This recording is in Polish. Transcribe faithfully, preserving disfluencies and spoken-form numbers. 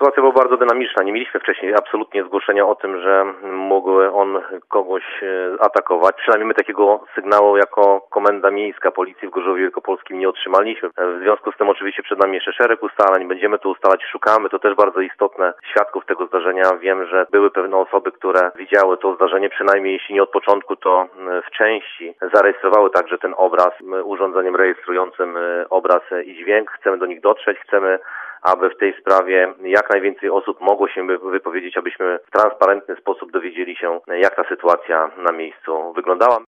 sytuacja była bardzo dynamiczna. Nie mieliśmy wcześniej absolutnie zgłoszenia o tym, że mógł on kogoś atakować. Przynajmniej my takiego sygnału jako Komenda Miejska Policji w Gorzowie Wielkopolskim nie otrzymaliśmy. W związku z tym oczywiście przed nami jeszcze szereg ustaleń. Będziemy to ustalać, szukamy. To też bardzo istotne świadków tego zdarzenia. Wiem, że były pewne osoby, które widziały to zdarzenie, przynajmniej jeśli nie od początku, to w części zarejestrowały także ten obraz urządzeniem rejestrującym obraz i dźwięk. Chcemy do nich dotrzeć, chcemy, aby w tej sprawie jak najwięcej osób mogło się wypowiedzieć, abyśmy w transparentny sposób dowiedzieli się, jak ta sytuacja na miejscu wyglądała.